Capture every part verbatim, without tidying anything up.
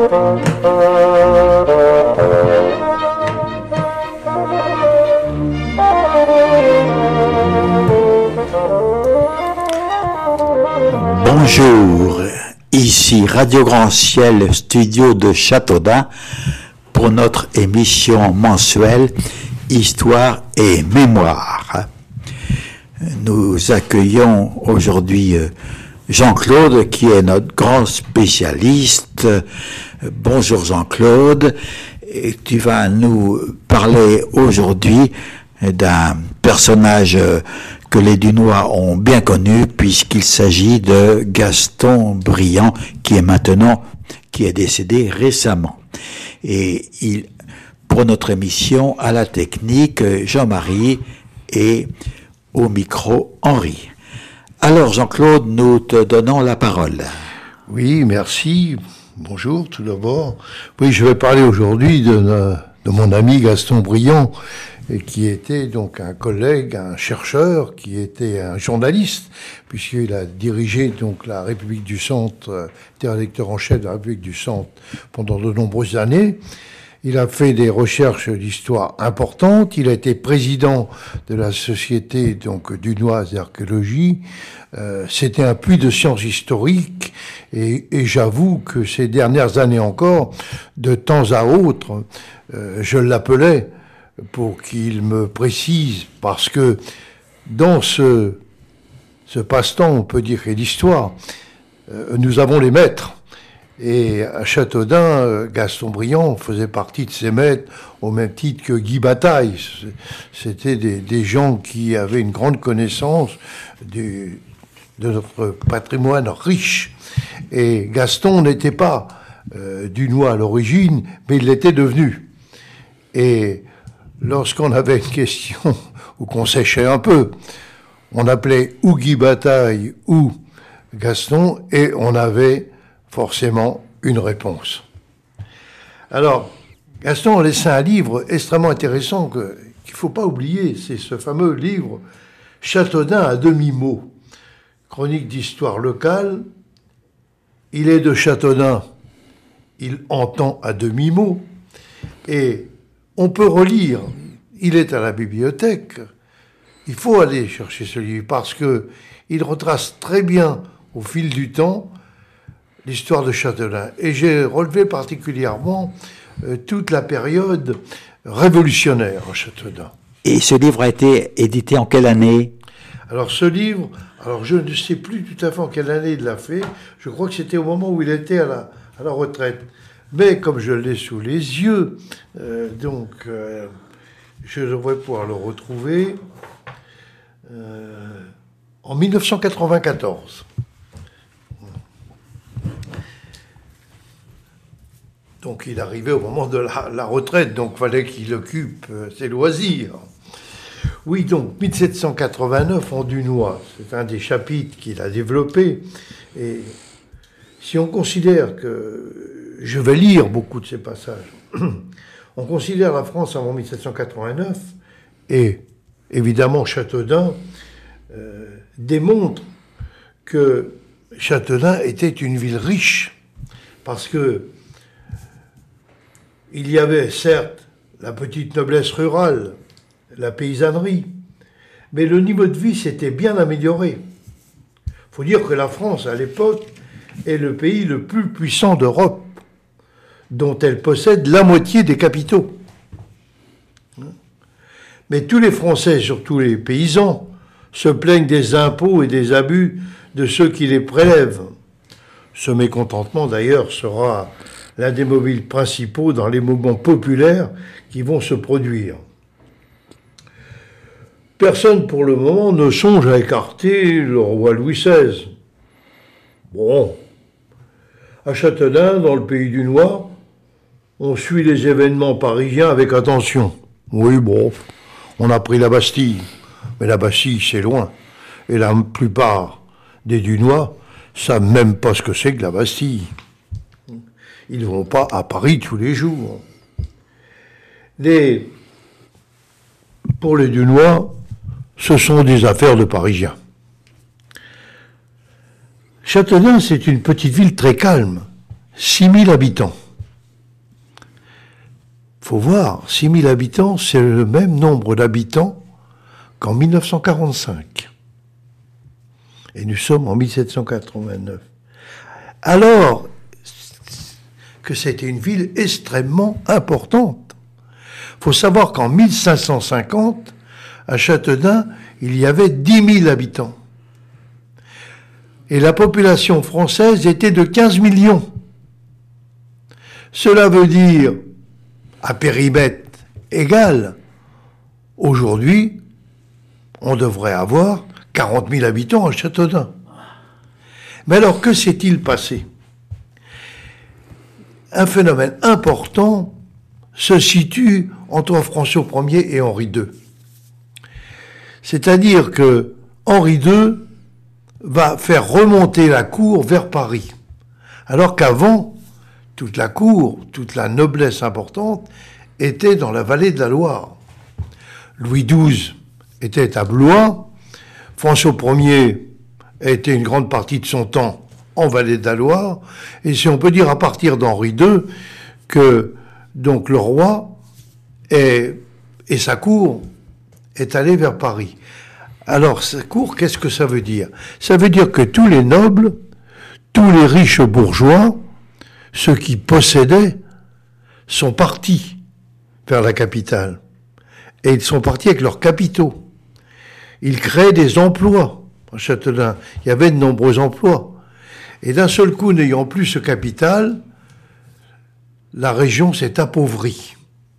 Bonjour, ici Radio Grand Ciel, studio de Châteaudun, pour notre émission mensuelle Histoire et Mémoire. Nous accueillons aujourd'hui Jean-Claude, qui est notre grand spécialiste. Bonjour Jean-Claude, et tu vas nous parler aujourd'hui d'un personnage que les Dunois ont bien connu, puisqu'il s'agit de Gaston Briand, qui est maintenant, qui est décédé récemment. Et il, pour notre émission, à la technique, Jean-Marie, et au micro, Henri. Alors Jean-Claude, nous te donnons la parole. Oui, merci. Bonjour tout d'abord. Oui, je vais parler aujourd'hui de, de mon ami Gaston Briand, qui était donc un collègue, un chercheur, qui était un journaliste, puisqu'il a dirigé donc la République du Centre, était rédacteur en chef de la République du Centre pendant de nombreuses années. Il a fait des recherches d'histoire importantes. Il a été président de la Société donc dunoise d'archéologie. Euh, c'était un puits de sciences historiques. Et, et j'avoue que ces dernières années encore, de temps à autre, euh, je l'appelais pour qu'il me précise, parce que dans ce, ce passe-temps, on peut dire, et l'histoire, euh, nous avons les maîtres. Et à Châteaudun, Gaston Briand faisait partie de ces maîtres, au même titre que Guy Bataille. C'était des, des gens qui avaient une grande connaissance du, de notre patrimoine riche. Et Gaston n'était pas euh, dunois à l'origine, mais il l'était devenu. Et lorsqu'on avait une question, ou qu'on séchait un peu, on appelait ou Guy Bataille ou Gaston, et on avait forcément une réponse. Alors, Gaston a laissé un livre extrêmement intéressant que, qu'il ne faut pas oublier, c'est ce fameux livre « Châteaudun à demi-mot », chronique d'histoire locale. Il est de Châteaudun, il entend à demi-mot, et on peut relire, il est à la bibliothèque, il faut aller chercher ce livre, parce qu'il retrace très bien, au fil du temps, l'histoire de Châteaudun. Et j'ai relevé particulièrement euh, toute la période révolutionnaire à Châteaudun. Et ce livre a été édité en quelle année ? Alors ce livre, alors je ne sais plus tout à fait en quelle année il l'a fait, je crois que c'était au moment où il était à la, à la retraite. Mais comme je l'ai sous les yeux, euh, donc euh, je devrais pouvoir le retrouver euh, en dix-neuf cent quatre-vingt-quatorze. Donc il arrivait au moment de la, la retraite, donc il fallait qu'il occupe euh, ses loisirs. Oui, donc mille sept cent quatre-vingt-neuf en dunois, c'est un des chapitres qu'il a développé. Et si on considère que, je vais lire beaucoup de ces passages, on considère la France avant mille sept cent quatre-vingt-neuf, et évidemment Châteaudun euh, démontre que Châteaudun était une ville riche, parce que il y avait certes la petite noblesse rurale, la paysannerie, mais le niveau de vie s'était bien amélioré. Il faut dire que la France, à l'époque, est le pays le plus puissant d'Europe, dont elle possède la moitié des capitaux. Mais tous les Français, surtout les paysans, se plaignent des impôts et des abus de ceux qui les prélèvent. Ce mécontentement, d'ailleurs, sera l'un des mobiles principaux dans les mouvements populaires qui vont se produire. Personne, pour le moment, ne songe à écarter le roi Louis seize. Bon, à Châteaudun, dans le pays dunois, on suit les événements parisiens avec attention. Oui, bon, on a pris la Bastille, mais la Bastille, c'est loin. Et la plupart des Dunois savent même pas ce que c'est que la Bastille. Ils ne vont pas à Paris tous les jours. Les... Pour les Dunois, ce sont des affaires de Parisiens. Châteaudun, c'est une petite ville très calme, six mille habitants. faut voir, six mille habitants, c'est le même nombre d'habitants qu'en mille neuf cent quarante-cinq. Et nous sommes en mille sept cent quatre-vingt-neuf. Alors que c'était une ville extrêmement importante. Il faut savoir qu'en mille cinq cent cinquante, à Châteaudun, il y avait dix mille habitants. Et la population française était de quinze millions. Cela veut dire, à périmètre égal, aujourd'hui, on devrait avoir quarante mille habitants à Châteaudun. Mais alors, que s'est-il passé? Un phénomène important se situe entre François Ier et Henri deux. C'est-à-dire que Henri deux va faire remonter la cour vers Paris. Alors qu'avant, toute la cour, toute la noblesse importante était dans la vallée de la Loire. Louis douze était à Blois, François Ier était une grande partie de son temps en vallée de la Loire, et si on peut dire à partir d'Henri deux que donc le roi est, et sa cour est allé vers Paris. Alors, sa cour, qu'est-ce que ça veut dire? Ça veut dire que tous les nobles, tous les riches bourgeois, ceux qui possédaient, sont partis vers la capitale. Et ils sont partis avec leurs capitaux. Ils créaient des emplois à Châteaudun. Il y avait de nombreux emplois. Et d'un seul coup, n'ayant plus ce capital, la région s'est appauvrie.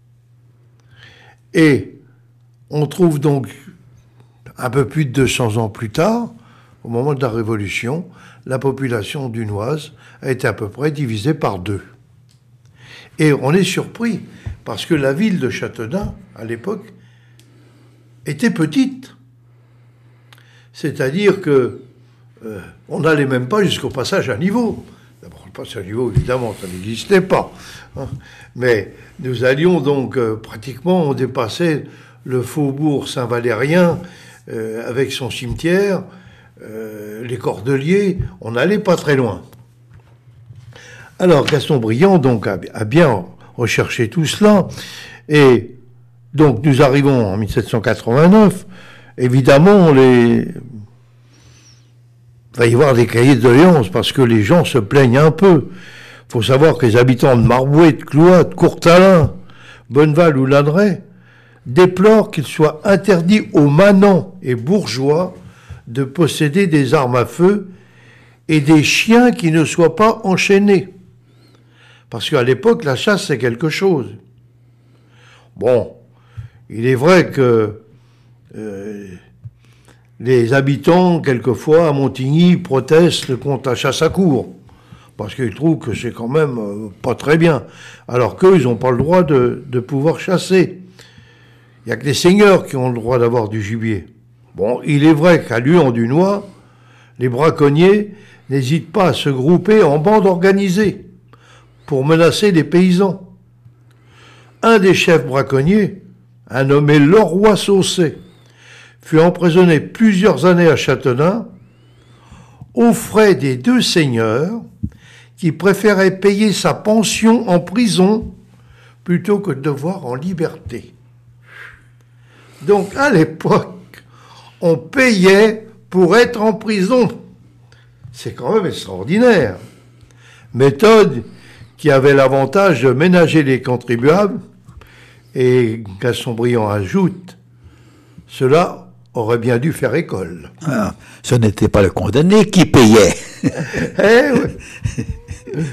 Et on trouve donc, un peu plus de deux cents ans plus tard, au moment de la Révolution, la population dunoise a été à peu près divisée par deux. Et on est surpris, parce que la ville de Châteaudun, à l'époque, était petite. C'est-à-dire que euh, on n'allait même pas jusqu'au passage à niveau. D'abord, le passage à niveau, évidemment, ça n'existait pas. Hein. Mais nous allions donc, euh, pratiquement, on dépassait le faubourg Saint-Valérien euh, avec son cimetière, euh, les Cordeliers, on n'allait pas très loin. Alors, Gaston Briand, donc, a, a bien recherché tout cela, et donc, nous arrivons en mille sept cent quatre-vingt-neuf, évidemment, les... il va y avoir des cahiers de doléances, parce que les gens se plaignent un peu. Il faut savoir que les habitants de Marbouet, de Cloat, de Courtalin, Bonneval ou Lanneray déplorent qu'il soit interdit aux manants et bourgeois de posséder des armes à feu et des chiens qui ne soient pas enchaînés. Parce qu'à l'époque, la chasse, c'est quelque chose. Bon, il est vrai que euh, les habitants, quelquefois, à Montigny, protestent contre la chasse à courre, parce qu'ils trouvent que c'est quand même euh, pas très bien, alors qu'eux, ils n'ont pas le droit de, de pouvoir chasser. Il n'y a que les seigneurs qui ont le droit d'avoir du gibier. Bon, il est vrai qu'à Luant-du-Noy, les braconniers n'hésitent pas à se grouper en bandes organisées pour menacer les paysans. Un des chefs braconniers, un nommé Leroy Saucé, fut emprisonné plusieurs années à Châteaudun aux frais des deux seigneurs qui préféraient payer sa pension en prison plutôt que de devoir en liberté. Donc à l'époque, on payait pour être en prison. C'est quand même extraordinaire. Méthode qui avait l'avantage de ménager les contribuables, et Gaston Briand ajoute, cela aurait bien dû faire école. Ah, ce n'était pas le condamné qui payait. Eh oui.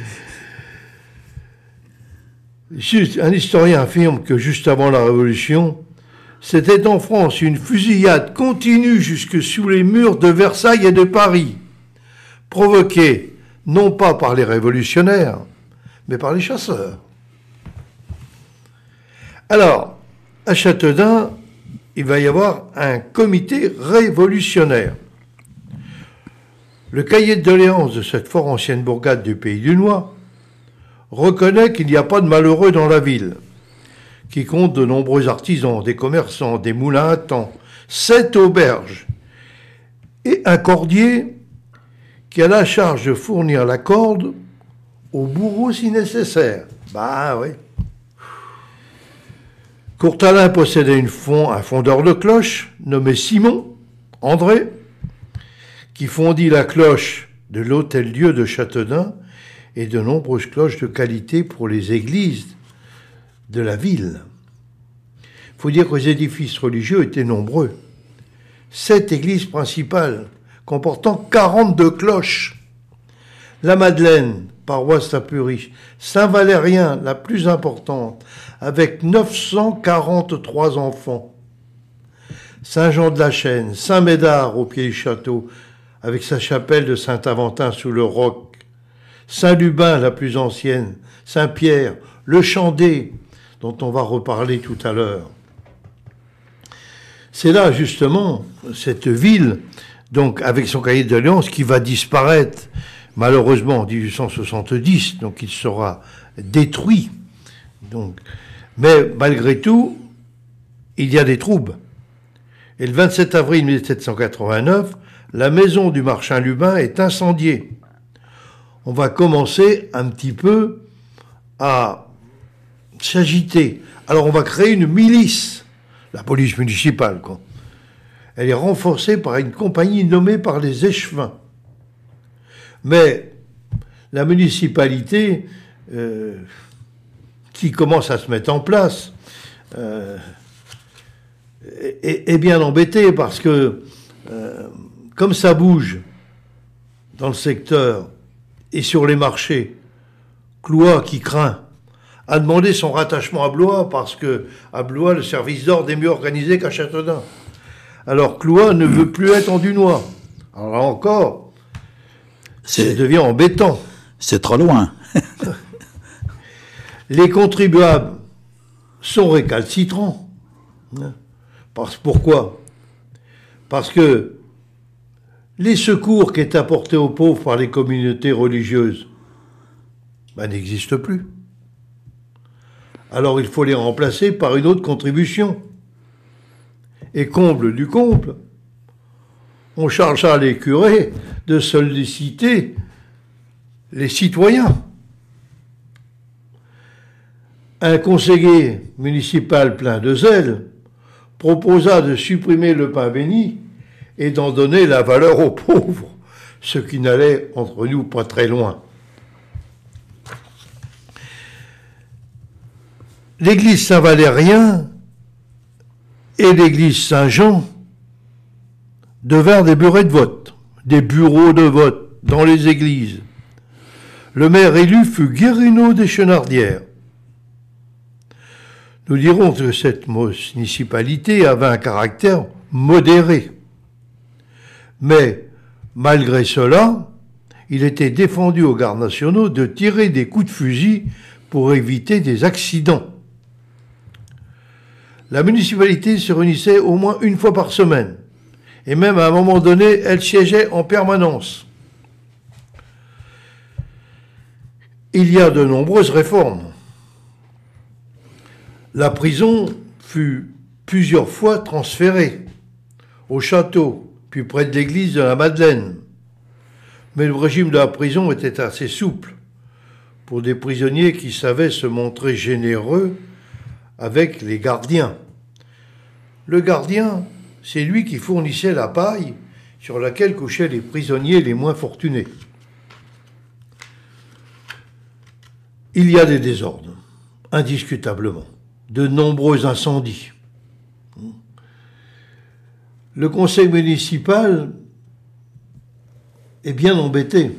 Juste, un historien affirme que juste avant la Révolution, c'était en France une fusillade continue jusque sous les murs de Versailles et de Paris, provoquée non pas par les révolutionnaires, mais par les chasseurs. Alors, à Châteaudun, il va y avoir un comité révolutionnaire. Le cahier de doléances de cette fort ancienne bourgade du Pays du Noy reconnaît qu'il n'y a pas de malheureux dans la ville, qui compte de nombreux artisans, des commerçants, des moulins à temps, sept auberges et un cordier qui a la charge de fournir la corde au bourreau si nécessaire. Bah oui. Courtalin possédait une fond, un fondeur de cloches nommé Simon André, qui fondit la cloche de l'Hôtel-Dieu de Châteaudun et de nombreuses cloches de qualité pour les églises de la ville. Il faut dire que les édifices religieux étaient nombreux. Sept églises principales, comportant quarante-deux cloches. La Madeleine, paroisse la plus riche. Saint-Valérien, la plus importante, avec neuf cent quarante-trois enfants. Saint-Jean-de-la-Chêne, Saint-Médard au pied du château, avec sa chapelle de Saint-Aventin sous le roc. Saint-Lubin, la plus ancienne. Saint-Pierre, le Chandé, dont on va reparler tout à l'heure. C'est là, justement, cette ville, donc avec son cahier de doléances, qui va disparaître, malheureusement, en dix-huit cent soixante-dix, donc il sera détruit. Donc, mais malgré tout, il y a des troubles. Et le vingt-sept avril mille sept cent quatre-vingt-neuf, la maison du marchand Lubin est incendiée. On va commencer un petit peu à s'agiter. Alors on va créer une milice, la police municipale, quoi. Elle est renforcée par une compagnie nommée par les échevins. Mais la municipalité, euh, qui commence à se mettre en place, euh, est, est bien embêtée parce que, euh, comme ça bouge dans le secteur et sur les marchés, Cloix, qui craint, a demandé son rattachement à Blois parce que à Blois, le service d'ordre est mieux organisé qu'à Châteaudun. Alors Cloix ne veut plus être en Dunois. Alors là encore, ça devient embêtant. C'est trop loin. Les contribuables sont récalcitrants. Parce, pourquoi ? Parce que les secours qui est apportés aux pauvres par les communautés religieuses ben, n'existent plus. Alors il faut les remplacer par une autre contribution. Et comble du comble, on chargea les curés de solliciter les citoyens. Un conseiller municipal plein de zèle proposa de supprimer le pain béni et d'en donner la valeur aux pauvres, ce qui n'allait entre nous pas très loin. L'église Saint-Valérien et l'église Saint-Jean devinrent des bureaux de vote, des bureaux de vote dans les églises. Le maire élu fut Guérino des Chenardières. Nous dirons que cette municipalité avait un caractère modéré. Mais, malgré cela, il était défendu aux gardes nationaux de tirer des coups de fusil pour éviter des accidents. La municipalité se réunissait au moins une fois par semaine. Et même à un moment donné, elle siégeait en permanence. Il y a de nombreuses réformes. La prison fut plusieurs fois transférée au château, puis près de l'église de la Madeleine. Mais le régime de la prison était assez souple pour des prisonniers qui savaient se montrer généreux avec les gardiens. Le gardien, c'est lui qui fournissait la paille sur laquelle couchaient les prisonniers les moins fortunés. Il y a des désordres, indiscutablement, de nombreux incendies. Le conseil municipal est bien embêté.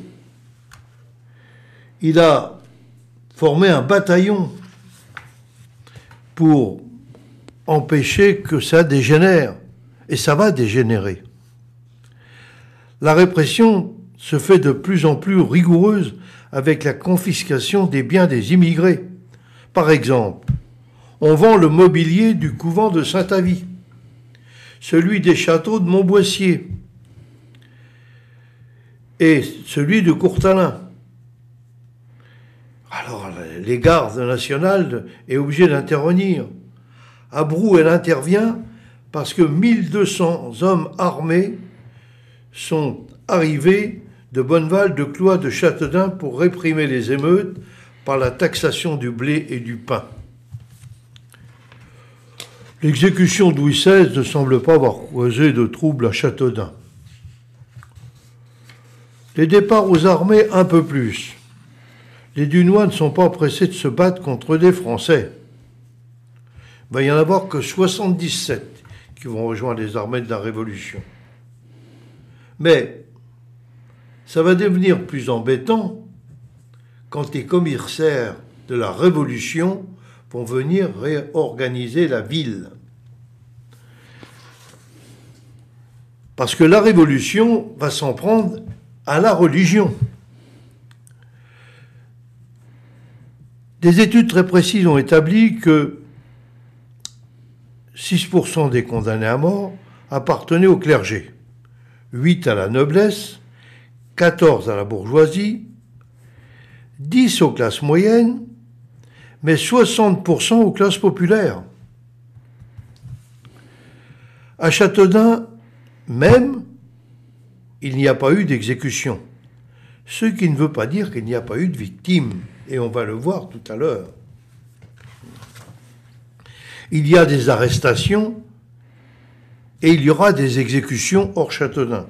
Il a formé un bataillon pour empêcher que ça dégénère. Et ça va dégénérer. La répression se fait de plus en plus rigoureuse avec la confiscation des biens des immigrés. Par exemple, on vend le mobilier du couvent de Saint-Avy, celui des châteaux de Montboissier et celui de Courtalin. Alors, les gardes nationales est obligée d'intervenir. À Brou, elle intervient parce que mille deux cents hommes armés sont arrivés de Bonneval, de Cloix, de Châteaudun pour réprimer les émeutes par la taxation du blé et du pain. L'exécution de Louis seize ne semble pas avoir causé de troubles à Châteaudun. Les départs aux armées, un peu plus. Les Dunois ne sont pas pressés de se battre contre des Français. Il va y en avoir que soixante-dix-sept qui vont rejoindre les armées de la Révolution. Mais ça va devenir plus embêtant quand les commissaires de la Révolution vont venir réorganiser la ville. Parce que la Révolution va s'en prendre à la religion. Des études très précises ont établi que six pour cent des condamnés à mort appartenaient au clergé, huit à la noblesse, quatorze à la bourgeoisie, dix aux classes moyennes, mais soixante pour cent aux classes populaires. À Châteaudun, même, il n'y a pas eu d'exécution, ce qui ne veut pas dire qu'il n'y a pas eu de victimes, et on va le voir tout à l'heure. Il y a des arrestations et il y aura des exécutions hors Châteaudun.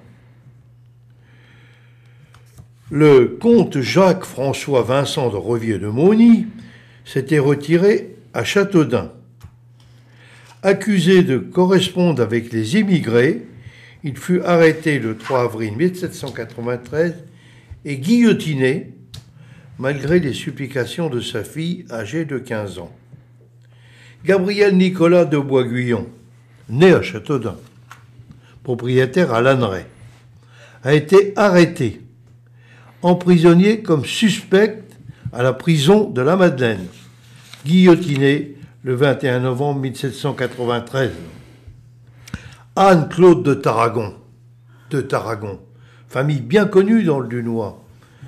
Le comte Jacques-François Vincent de Rovier-de-Mauny s'était retiré à Châteaudun. Accusé de correspondre avec les émigrés, il fut arrêté le trois avril mille sept cent quatre-vingt-treize et guillotiné, malgré les supplications de sa fille âgée de quinze ans. Gabriel Nicolas de Bois-Guyon, né à Châteaudun, propriétaire à Lanneray, a été arrêté, emprisonné comme suspect à la prison de la Madeleine, guillotiné le vingt et un novembre mille sept cent quatre-vingt-treize. Anne-Claude de Tarragon, de Tarragon, famille bien connue dans le Dunois.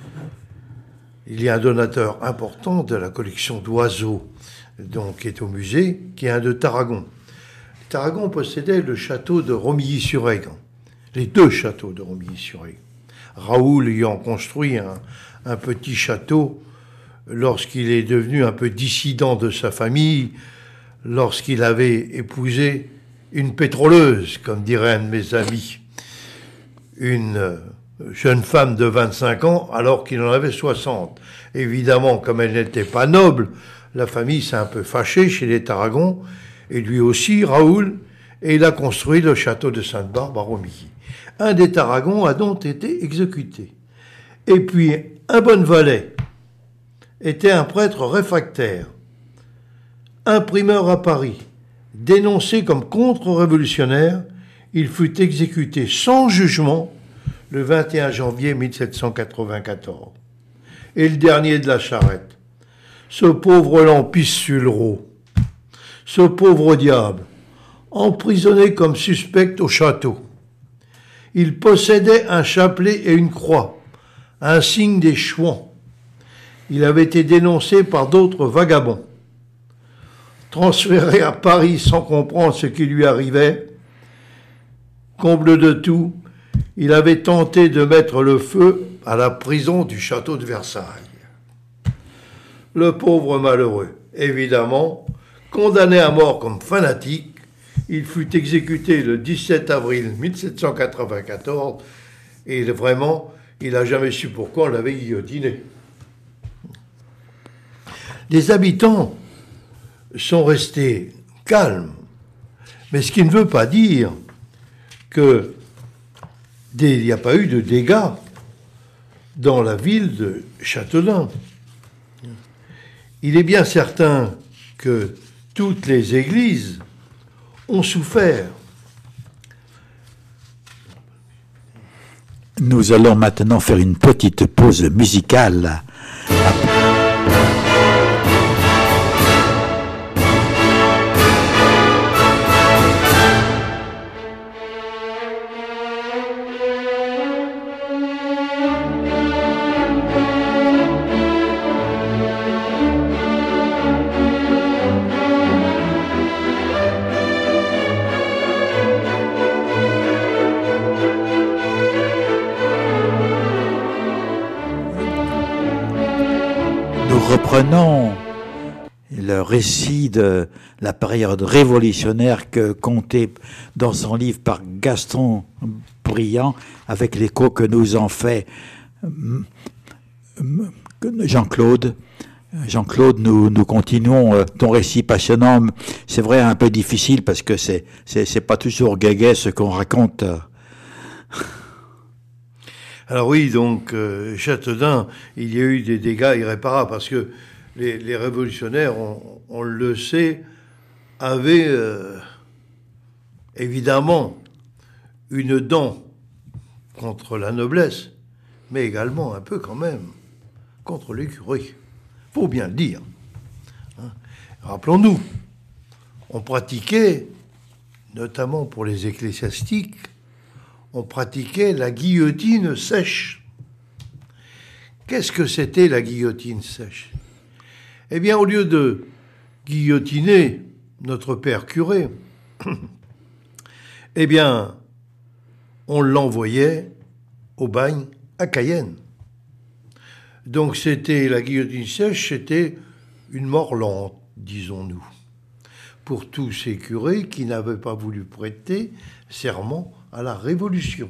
Il y a un donateur important de la collection d'oiseaux, donc, qui est au musée, qui est un de Tarragon. Tarragon possédait le château de Romilly-sur-Aigre, les deux châteaux de Romilly-sur-Aigre. Raoul ayant construit un, un petit château lorsqu'il est devenu un peu dissident de sa famille, lorsqu'il avait épousé une pétroleuse, comme dirait un de mes amis, une jeune femme de vingt-cinq ans alors qu'il en avait soixante. Évidemment, comme elle n'était pas noble, la famille s'est un peu fâchée chez les Tarragons, et lui aussi, Raoul, et il a construit le château de Sainte-Barbe à Romilly. Un des Tarragons a donc été exécuté. Et puis, un Bonnevalet était un prêtre réfractaire, imprimeur à Paris, dénoncé comme contre-révolutionnaire. Il fut exécuté sans jugement le vingt et un janvier mille sept cent quatre-vingt-quatorze. Et le dernier de la charrette, ce pauvre Lampice-Sulrot, ce pauvre diable, emprisonné comme suspect au château. Il possédait un chapelet et une croix, un signe des Chouans. Il avait été dénoncé par d'autres vagabonds. Transféré à Paris sans comprendre ce qui lui arrivait, comble de tout, il avait tenté de mettre le feu à la prison du château de Versailles. Le pauvre malheureux, évidemment, condamné à mort comme fanatique, il fut exécuté le dix-sept avril mille sept cent quatre-vingt-quatorze et vraiment, il n'a jamais su pourquoi on l'avait guillotiné. Les habitants sont restés calmes, mais ce qui ne veut pas dire qu'il n'y a pas eu de dégâts dans la ville de Châteaudun. Il est bien certain que toutes les églises ont souffert. Nous allons maintenant faire une petite pause musicale. le récit de la période révolutionnaire que comptait dans son livre par Gaston Briand, avec l'écho que nous en fait Jean-Claude. Jean-Claude, nous, nous continuons ton récit passionnant. C'est vrai, un peu difficile parce que c'est, c'est, c'est pas toujours gai ce qu'on raconte. Alors oui, donc, euh, Châteaudun, il y a eu des dégâts irréparables parce que les, les révolutionnaires, on, on le sait, avaient euh, évidemment une dent contre la noblesse, mais également un peu quand même contre l'écurie. Faut bien le dire. Hein. Rappelons-nous, on pratiquait, notamment pour les ecclésiastiques, on pratiquait la guillotine sèche. Qu'est-ce que c'était la guillotine sèche? Eh bien, au lieu de guillotiner notre père curé, eh bien, on l'envoyait au bagne à Cayenne. Donc c'était la guillotine sèche, c'était une mort lente, disons-nous, pour tous ces curés qui n'avaient pas voulu prêter serment à la Révolution.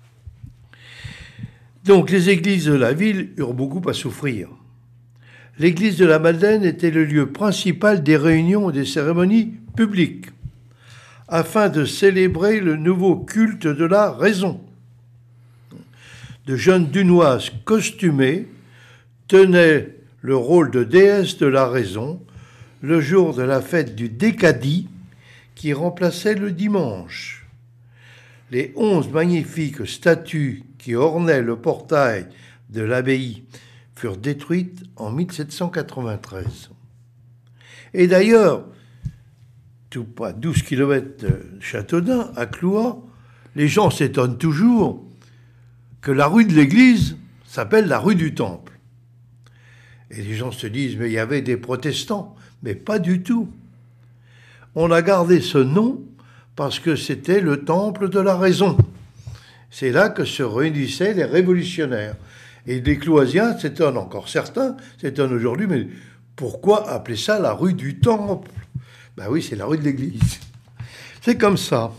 Donc les églises de la ville eurent beaucoup à souffrir. L'église de la Madeleine était le lieu principal des réunions et des cérémonies publiques, afin de célébrer le nouveau culte de la raison. De jeunes Dunoises costumées tenaient le rôle de déesse de la raison le jour de la fête du Décadi qui remplaçait le dimanche. Les onze magnifiques statues qui ornaient le portail de l'abbaye furent détruites en mille sept cent quatre-vingt-treize. Et d'ailleurs, tout pas douze kilomètres de Châteaudun, à Clouat, les gens s'étonnent toujours que la rue de l'église s'appelle la rue du Temple. Et les gens se disent, mais il y avait des protestants. Mais pas du tout. On a gardé ce nom parce que c'était le temple de la raison. C'est là que se réunissaient les révolutionnaires. Et les Cloisiens s'étonnent, encore certains s'étonnent aujourd'hui, mais pourquoi appeler ça la rue du Temple? Ben oui, c'est la rue de l'église. C'est comme ça.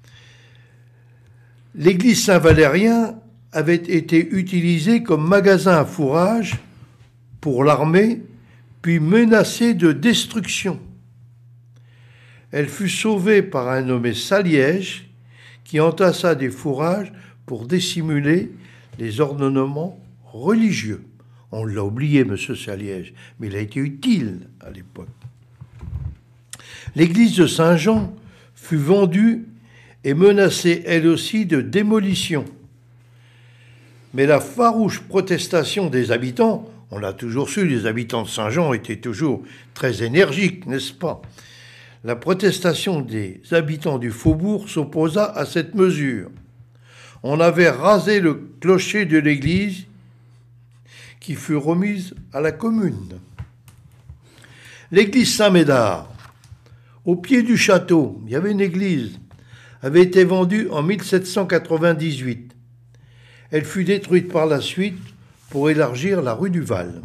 L'église Saint-Valérien avait été utilisée comme magasin à fourrage pour l'armée, puis menacée de destruction. Elle fut sauvée par un nommé Saliège, qui entassa des fourrages pour dissimuler les ornements religieux. On l'a oublié, M. Saliège, mais il a été utile à l'époque. L'église de Saint-Jean fut vendue et menacée, elle aussi, de démolition. Mais la farouche protestation des habitants, on l'a toujours su, les habitants de Saint-Jean étaient toujours très énergiques, n'est-ce pas? La protestation des habitants du faubourg s'opposa à cette mesure. On avait rasé le clocher de l'église qui fut remise à la commune. L'église Saint-Médard, au pied du château, il y avait une église, avait été vendue en mille sept cent quatre-vingt-dix-huit. Elle fut détruite par la suite pour élargir la rue du Val.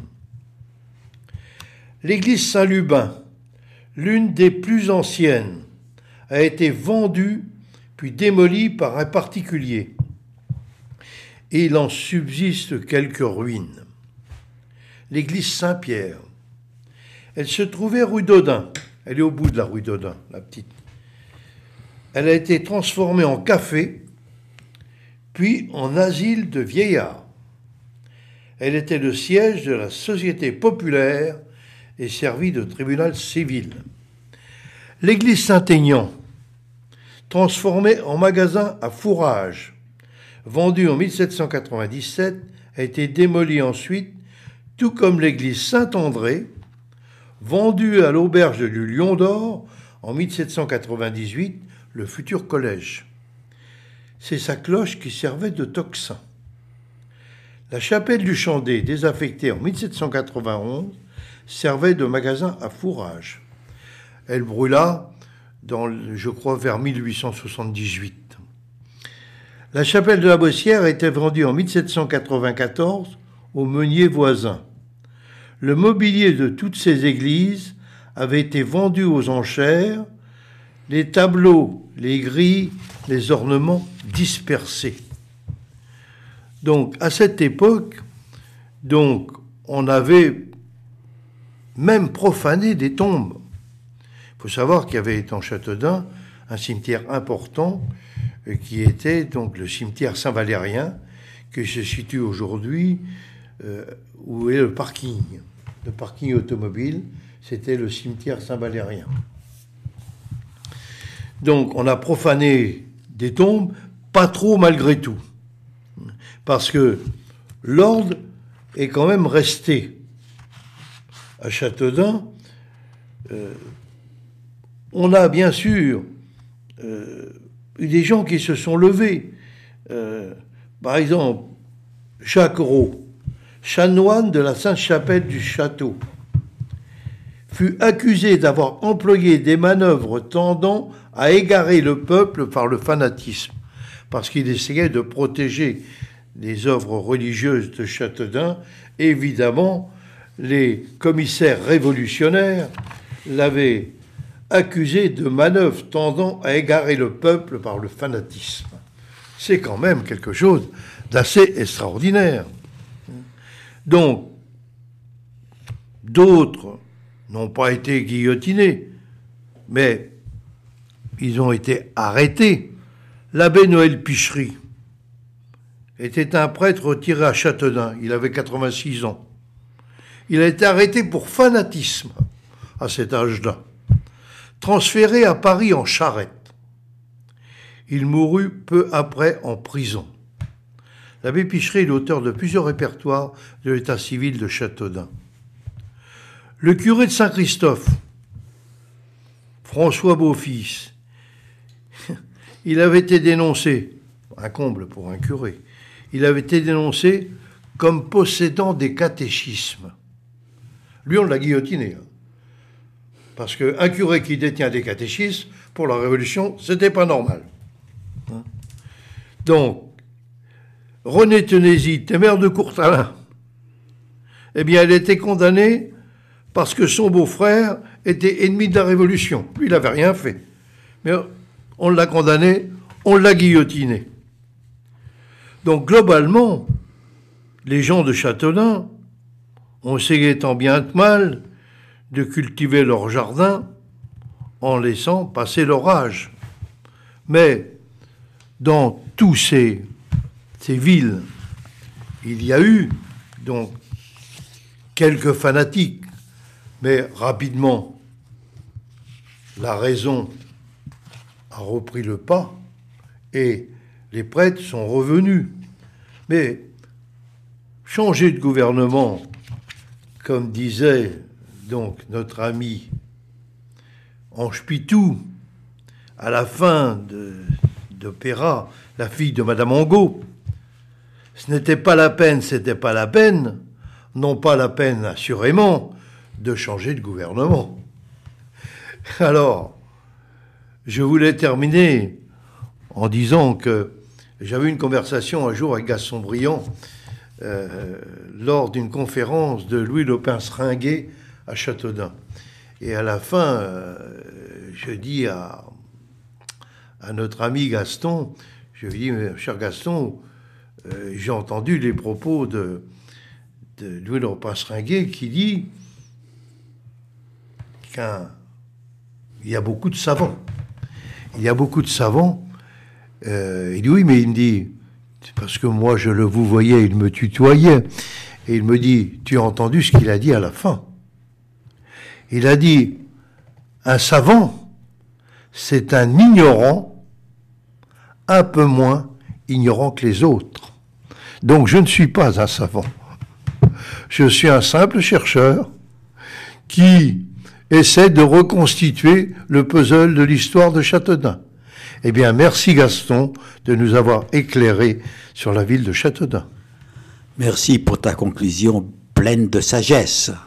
L'église Saint-Lubin, l'une des plus anciennes, a été vendue puis démolie par un particulier. Et il en subsiste quelques ruines. L'église Saint-Pierre, elle se trouvait rue d'Audin. Elle est au bout de la rue d'Audin, la petite. Elle a été transformée en café, puis en asile de vieillards. Elle était le siège de la Société populaire et servit de tribunal civil. L'église Saint-Aignan, transformée en magasin à fourrage, vendue en mille sept cent quatre-vingt-dix-sept, a été démolie ensuite, tout comme l'église Saint-André, vendue à l'auberge du Lion d'Or en mille sept cent quatre-vingt-dix-huit, le futur collège. C'est sa cloche qui servait de tocsin. La chapelle du Chandé, désaffectée en mille sept cent quatre-vingt-onze, servait de magasin à fourrage. Elle brûla, dans, je crois, vers mille huit cent soixante-dix-huit. La chapelle de la Boissière a été vendue en mille sept cent quatre-vingt-quatorze aux meuniers voisins. Le mobilier de toutes ces églises avaient été vendus aux enchères, les tableaux, les grilles, les ornements dispersés. Donc, à cette époque, donc, on avait même profané des tombes. Il faut savoir qu'il y avait en Châteaudun un cimetière important qui était donc le cimetière Saint-Valérien, qui se situe aujourd'hui euh, où est le parking. Le parking automobile, c'était le cimetière Saint-Valérien. Donc on a profané des tombes, pas trop malgré tout, parce que l'ordre est quand même resté. À Châteaudun, euh, on a bien sûr euh, eu des gens qui se sont levés. Euh, par exemple, Jacques Rau, chanoine de la Sainte-Chapelle du Château, fut accusé d'avoir employé des manœuvres tendant à égarer le peuple par le fanatisme, parce qu'il essayait de protéger les œuvres religieuses de Châteaudun. Évidemment, les commissaires révolutionnaires l'avaient accusé de manœuvres tendant à égarer le peuple par le fanatisme. C'est quand même quelque chose d'assez extraordinaire. Donc, d'autres n'ont pas été guillotinés, mais ils ont été arrêtés. L'abbé Noël Pichery était un prêtre retiré à Châteaudun. Il avait quatre-vingt-six ans. Il a été arrêté pour fanatisme à cet âge-là, transféré à Paris en charrette. Il mourut peu après en prison. L'abbé Pichery est l'auteur de plusieurs répertoires de l'état civil de Châteaudun. Le curé de Saint-Christophe, François Beaufils, il avait été dénoncé, un comble pour un curé, il avait été dénoncé comme possédant des catéchismes. Lui, on l'a guillotiné. Hein. Parce qu'un curé qui détient des catéchismes, pour la Révolution, c'était pas normal. Hein. Donc, René Tenézy, maire de Courtalin, eh bien, elle était condamnée parce que son beau-frère était ennemi de la Révolution. Lui, il n'avait rien fait. Mais on l'a condamné, on l'a guillotiné. Donc, globalement, les gens de Châteaudun ont essayé tant bien que mal de cultiver leur jardin en laissant passer l'orage. Mais dans tous ces, ces villes, il y a eu donc quelques fanatiques, mais rapidement, la raison a repris le pas et les prêtres sont revenus. Mais changer de gouvernement, comme disait donc notre ami Ange Pitou, à la fin de, d'Opéra, la fille de Madame Angot, ce n'était pas la peine, c'était pas la peine, non pas la peine assurément, de changer de gouvernement. Alors, je voulais terminer en disant que j'avais une conversation un jour avec Gaston Briand euh, lors d'une conférence de Louis Lopin-Seringuet à Châteaudun. Et à la fin, euh, je dis à, à notre ami Gaston, je lui dis, cher Gaston, euh, j'ai entendu les propos de, de Louis Lopin-Seringuet qui dit qu'il y a beaucoup de savants. Il y a beaucoup de savants. Euh, il dit oui, mais il me dit, parce que moi je le vous voyais, il me tutoyait, et il me dit, tu as entendu ce qu'il a dit à la fin? Il a dit, un savant, c'est un ignorant, un peu moins ignorant que les autres. Donc je ne suis pas un savant. Je suis un simple chercheur qui essaie de reconstituer le puzzle de l'histoire de Châteaudun. Eh bien, merci Gaston de nous avoir éclairé sur la ville de Châteaudun. Merci pour ta conclusion pleine de sagesse.